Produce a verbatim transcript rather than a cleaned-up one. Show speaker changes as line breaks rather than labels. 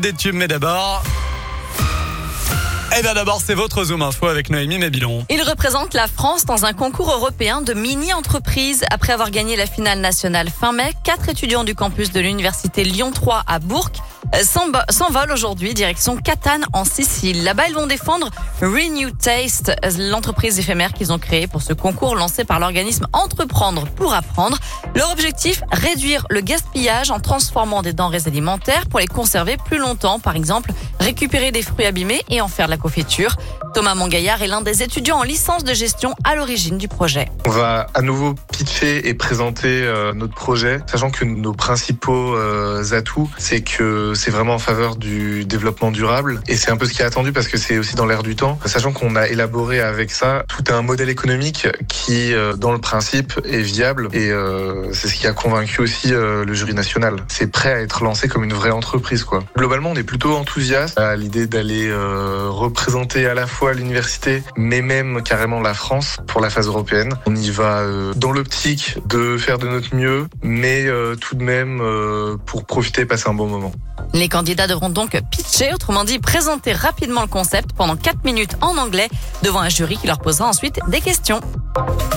des tubes, mais d'abord... Eh bien d'abord, c'est votre Zoom Info avec Noémie Mébilon.
Il représente la France dans un concours européen de mini-entreprises. Après avoir gagné la finale nationale fin mai, quatre étudiants du campus de l'université Lyon trois à Bourg s'envolent aujourd'hui direction Catane en Sicile. Là-bas, ils vont défendre Renew Taste, l'entreprise éphémère qu'ils ont créée pour ce concours lancé par l'organisme Entreprendre pour apprendre. Leur objectif, réduire le gaspillage en transformant des denrées alimentaires pour les conserver plus longtemps. Par exemple, récupérer des fruits abîmés et en faire de la confiture. Thomas Mongaillard est l'un des étudiants en licence de gestion à l'origine du projet.
On va à nouveau pitcher et présenter euh, notre projet, sachant que nos principaux euh, atouts, c'est que c'est vraiment en faveur du développement durable et c'est un peu ce qui est attendu parce que c'est aussi dans l'air du temps, sachant qu'on a élaboré avec ça tout un modèle économique qui, euh, dans le principe, est viable et euh, c'est ce qui a convaincu aussi euh, le jury national. C'est prêt à être lancé comme une vraie entreprise, quoi. Globalement, on est plutôt enthousiaste à l'idée d'aller euh, représenter à la fois l'université, mais même carrément la France pour la phase européenne. On y va euh, dans l'optique de faire de notre mieux, mais euh, tout de même euh, pour profiter et passer un bon moment.
Les candidats devront donc pitcher, autrement dit présenter rapidement le concept pendant quatre minutes en anglais devant un jury qui leur posera ensuite des questions.